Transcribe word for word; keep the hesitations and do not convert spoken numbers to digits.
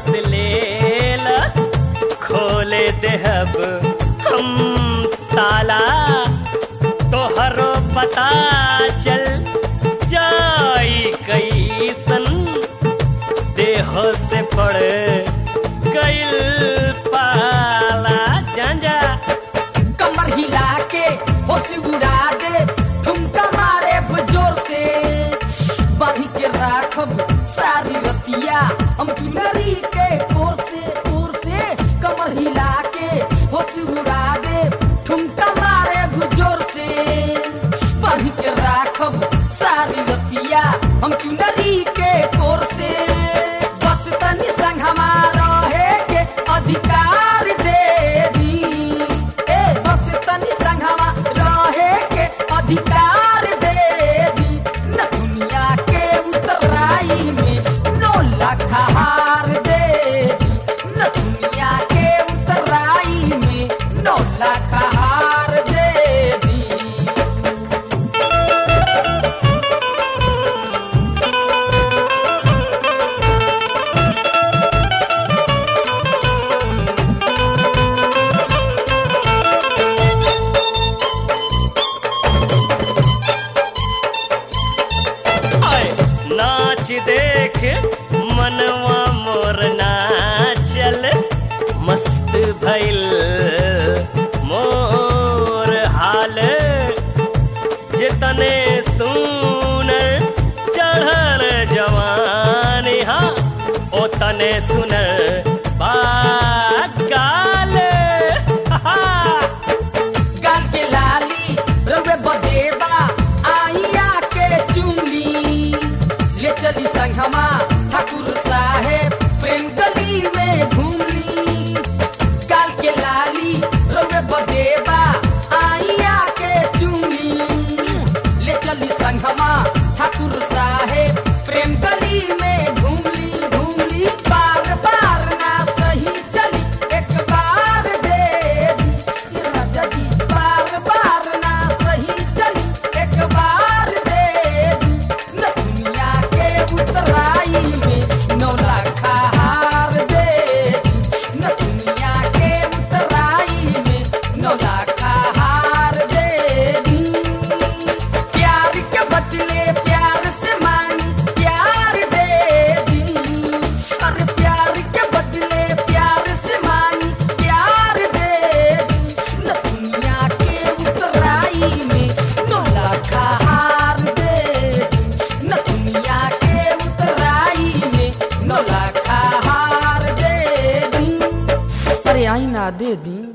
से लेला खोले देहब हम ताला तोहरो पता चल जाई कैसन देह से पड़ गइल पाला। जांजा कमर हिला के होश उड़ा दे ठुमका मारे जोर से बांधी के राखब सारी रतिया हम चुनरी के कोर से कोर से कमर हिला के होश उड़ा दे ठुमका मारे जोर से बांधी के राखब सारी रतिया हम चुनरी के कोर से बस तनी संग हमारा है के अधिकार दे दी ए बस तनी संग हमारा है के अधिकार दे दी न दुनिया के उतराई में नौ लाख हार दे दी न दुनिया के उतराई में नौ लाख हार दे दी। नाच देख मनवा मोर नाचल मस्त भइल मोर हाल जितने सुनर चढ़ल जवानी हाँ ओतने सुनर बागाल गाल के लाली रवे बदेबा आइया के चुमली ले चली संगमा ठाकुर साहेब प्रेम गली में घूमली। गाल के लाली रवे बदेबा आइया के चुमली ले चली संगमा ठाकुर साहेब प्रेम गली में घूमली घूमली। बार बार ना सही चली एक बार दे दी राजा जी बार बार ना सही चली एक बार दे दी न दुनिया के उतराई में नौ लाख हार दे दी न दुनिया के उतराई में नौ लाख हार दे दी। प्यार के बदले प्यार से मांगी प्यार दे दी अरे प्यार के बदले प्यार से मांगी प्यार दे दी न दुनिया के उतराई में नौ लाख हार दे दी न दुनिया के उतराई में नौ लाख हार दे दी। अरे आई ना दे दी।